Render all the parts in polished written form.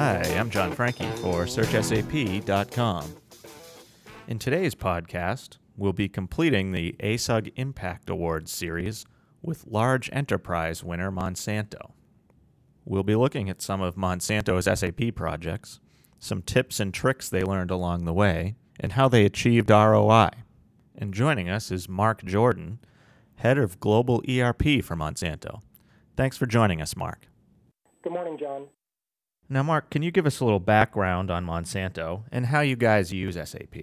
Hi, I'm John Frankie for SearchSAP.com. In today's podcast, we'll be completing the ASUG Impact Awards series with large enterprise winner Monsanto. We'll be looking at some of Monsanto's SAP projects, some tips and tricks they learned along the way, and how they achieved ROI. And joining us is Mark Jordan, head of Global ERP for Monsanto. Thanks for joining us, Mark. Good morning, John. Now, Mark, can you give us a little background on Monsanto and how you guys use SAP?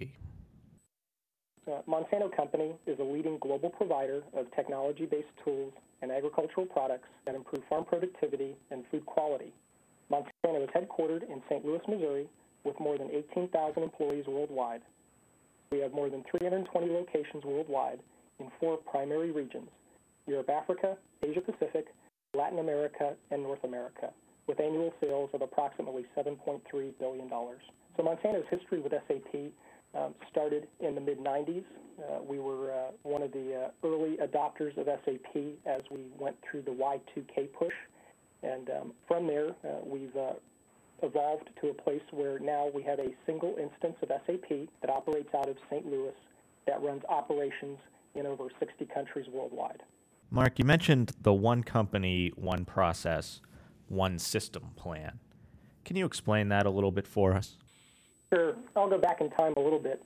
Monsanto Company is a leading global provider of technology-based tools and agricultural products that improve farm productivity and food quality. Monsanto is headquartered in St. Louis, Missouri, with more than 18,000 employees worldwide. We have more than 320 locations worldwide in 4 primary regions: Europe, Africa, Asia Pacific, Latin America, and North America, with annual sales of approximately $7.3 billion. So Monsanto's history with SAP started in the mid-90s. We were one of the early adopters of SAP as we went through the Y2K push. And from there, we've evolved to a place where now we have a single instance of SAP that operates out of St. Louis that runs operations in over 60 countries worldwide. Mark, you mentioned the one company, one process, one system plan. Can you explain that a little bit for us? Sure. I'll go back in time a little bit.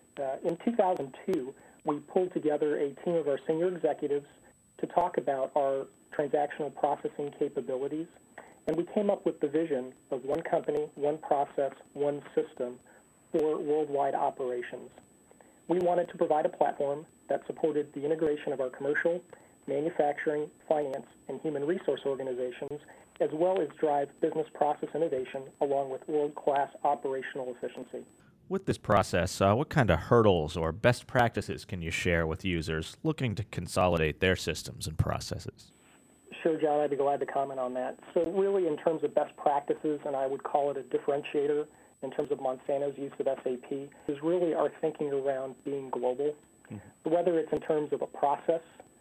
In 2002, we pulled together a team of our senior executives to talk about our transactional processing capabilities, and we came up with the vision of one company, one process, one system for worldwide operations. We wanted to provide a platform that supported the integration of our commercial, manufacturing, finance, and human resource organizations, as well as drive business process innovation along with world-class operational efficiency. With this process, what kind of hurdles or best practices can you share with users looking to consolidate their systems and processes? Sure, John, I'd be glad to comment on that. So really in terms of best practices, and I would call it a differentiator in terms of Monsanto's use of SAP, is really our thinking around being global, whether it's in terms of a process,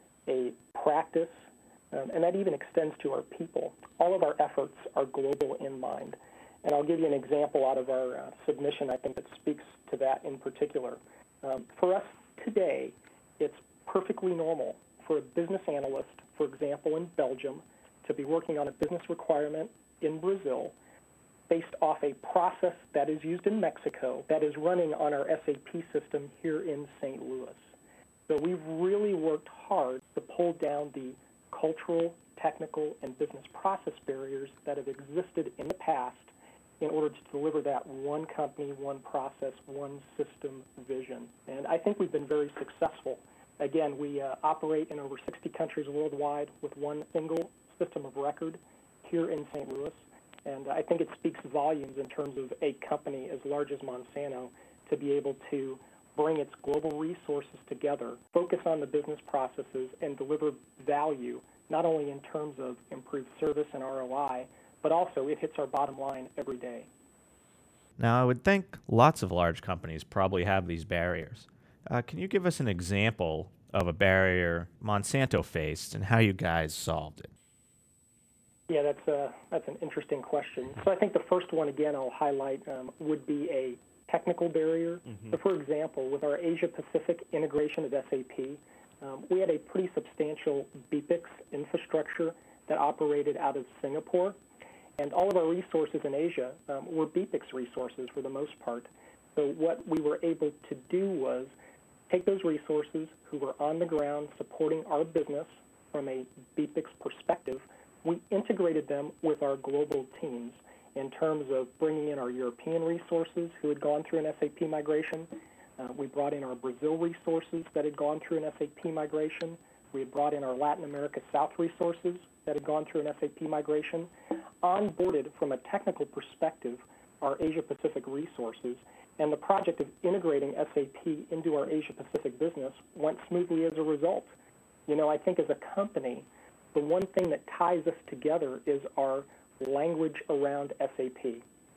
a practice, and that even extends to our people. All of our efforts are global in mind. And I'll give you an example out of our submission, I think, that speaks to that in particular. For us today, it's perfectly normal for a business analyst, for example, in Belgium, to be working on a business requirement in Brazil based off a process that is used in Mexico that is running on our SAP system here in St. Louis. So we've really worked hard to pull down the cultural, technical, and business process barriers that have existed in the past in order to deliver that one company, one process, one system vision. And I think we've been very successful. Again, we operate in over 60 countries worldwide with one single system of record here in St. Louis. And I think it speaks volumes in terms of a company as large as Monsanto to be able to bring its global resources together, focus on the business processes, and deliver value, not only in terms of improved service and ROI, but also it hits our bottom line every day. Now, I would think lots of large companies probably have these barriers. Can you give us an example of a barrier Monsanto faced and how you guys solved it? Yeah, that's an interesting question. So I think the first one, again, I'll highlight would be a technical barrier. So for example, with our Asia Pacific integration of SAP, we had a pretty substantial BPIX infrastructure that operated out of Singapore, and all of our resources in Asia were BPIX resources for the most part. So what we were able to do was take those resources who were on the ground supporting our business from a BPIX perspective, we integrated them with our global teams in terms of bringing in our European resources who had gone through an SAP migration. We brought in our Brazil resources that had gone through an SAP migration. We had brought in our Latin America South resources that had gone through an SAP migration. Onboarded from a technical perspective our Asia Pacific resources, and the project of integrating SAP into our Asia Pacific business went smoothly as a result. You know, I think as a company, the one thing that ties us together is our language around SAP.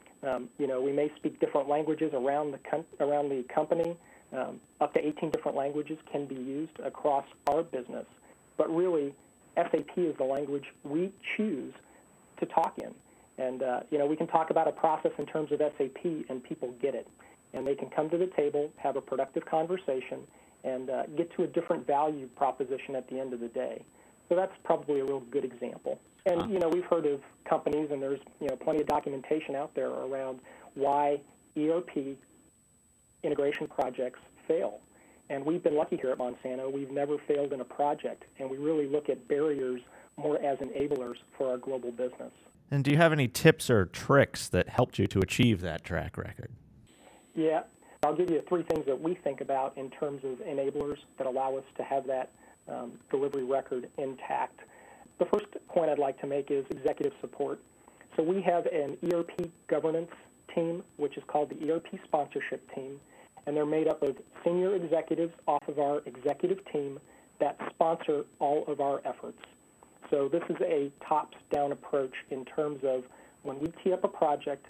We may speak different languages around the company. Up to 18 different languages can be used across our business. But really, SAP is the language we choose to talk in. And, we can talk about a process in terms of SAP, and people get it. And they can come to the table, have a productive conversation, and get to a different value proposition at the end of the day. So that's probably a real good example. And, we've heard of companies, and there's, plenty of documentation out there around why ERP integration projects fail. And we've been lucky here at Monsanto. We've never failed in a project, and we really look at barriers more as enablers for our global business. And do you have any tips or tricks that helped you to achieve that track record? Yeah, I'll give you 3 things that we think about in terms of enablers that allow us to have that delivery record intact. The first point I'd like to make is executive support. So we have an ERP governance team, which is called the ERP sponsorship team, and they're made up of senior executives off of our executive team that sponsor all of our efforts. So this is a tops-down approach in terms of when we tee up a project,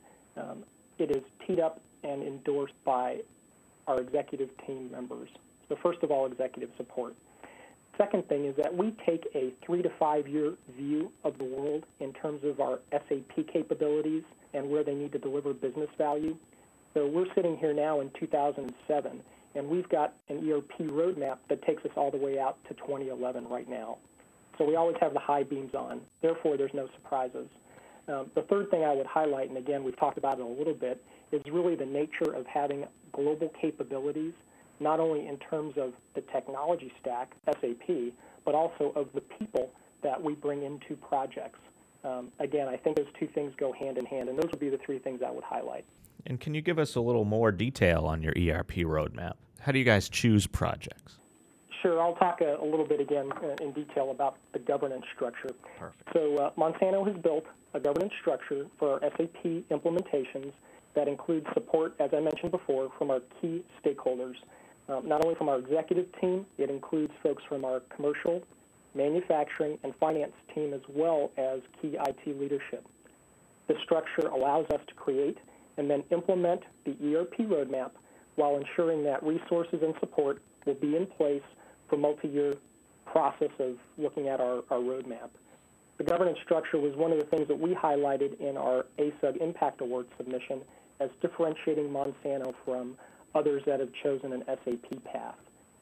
it is teed up and endorsed by our executive team members. So first of all, executive support. Second thing is that we take a 3 to 5 year view of the world in terms of our SAP capabilities and where they need to deliver business value. So we're sitting here now in 2007, and we've got an ERP roadmap that takes us all the way out to 2011 right now. So we always have the high beams on. Therefore, there's no surprises. The third thing I would highlight, and again, we've talked about it a little bit, is really the nature of having global capabilities, not only in terms of the technology stack, SAP, but also of the people that we bring into projects. Again, I think those 2 things go hand in hand, and those would be the 3 things I would highlight. And can you give us a little more detail on your ERP roadmap? How do you guys choose projects? Sure. I'll talk a little bit again in detail about the governance structure. Perfect. So Monsanto has built a governance structure for our SAP implementations that includes support, as I mentioned before, from our key stakeholders. Not only from our executive team, it includes folks from our commercial, manufacturing, and finance team, as well as key IT leadership. This structure allows us to create and then implement the ERP roadmap while ensuring that resources and support will be in place for multi-year process of looking at our roadmap. The governance structure was one of the things that we highlighted in our ASUG Impact Award submission as differentiating Monsanto from others that have chosen an SAP path.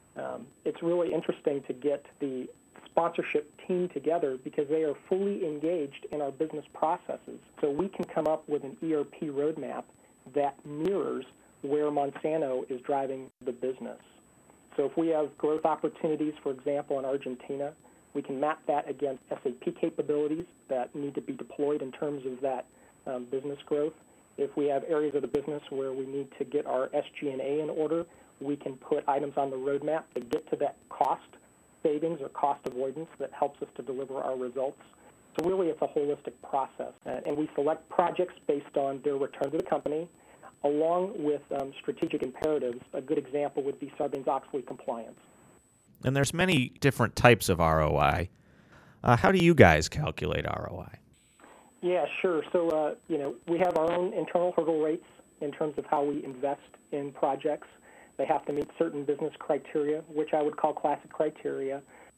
It's really interesting to get the sponsorship team together because they are fully engaged in our business processes. So we can come up with an ERP roadmap that mirrors where Monsanto is driving the business. So if we have growth opportunities, for example, in Argentina, we can map that against SAP capabilities that need to be deployed in terms of that business growth. If we have areas of the business where we need to get our SG&A in order, we can put items on the roadmap to get to that cost savings or cost avoidance that helps us to deliver our results. So really it's a holistic process. And we select projects based on their return to the company, along with strategic imperatives. A good example would be Sarbanes-Oxley compliance. And there's many different types of ROI. How do you guys calculate ROI? Yeah, sure. So, we have our own internal hurdle rates in terms of how we invest in projects. They have to meet certain business criteria, which I would call classic criteria,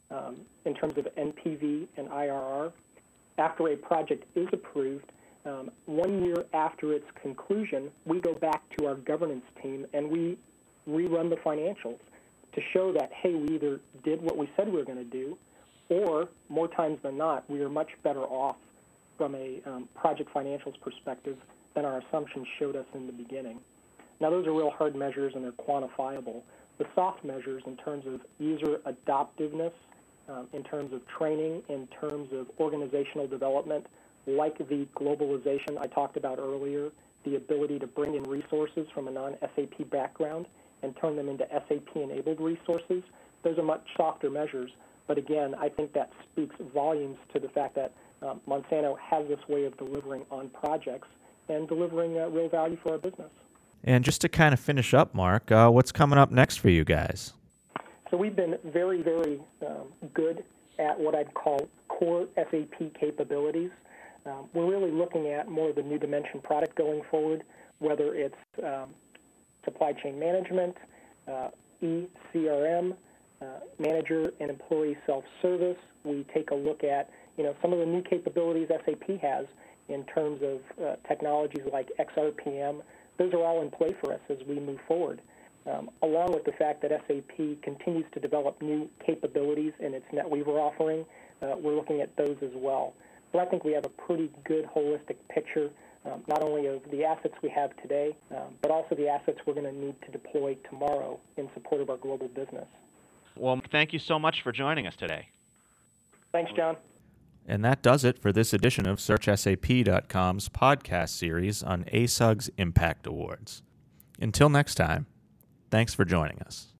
in terms of NPV and IRR. After a project is approved, 1 year after its conclusion, we go back to our governance team and we rerun the financials to show that, hey, we either did what we said we were going to do, or more times than not, we are much better off from a project financials perspective than our assumptions showed us in the beginning. Now, those are real hard measures and they're quantifiable. The soft measures in terms of user adoptiveness, in terms of training, in terms of organizational development, like the globalization I talked about earlier, the ability to bring in resources from a non-SAP background and turn them into SAP-enabled resources, those are much softer measures. But again, I think that speaks volumes to the fact that Monsanto has this way of delivering on projects and delivering real value for our business. And just to kind of finish up, Mark, what's coming up next for you guys? So we've been very, very good at what I'd call core SAP capabilities. We're really looking at more of the new dimension product going forward, whether it's supply chain management, eCRM, manager and employee self-service. We take a look at some of the new capabilities SAP has in terms of technologies like XRPM, those are all in play for us as we move forward, along with the fact that SAP continues to develop new capabilities in its NetWeaver offering. We're looking at those as well. So I think we have a pretty good holistic picture, not only of the assets we have today, but also the assets we're going to need to deploy tomorrow in support of our global business. Well, thank you so much for joining us today. Thanks, John. And that does it for this edition of SearchSAP.com's podcast series on ASUG's Impact Awards. Until next time, thanks for joining us.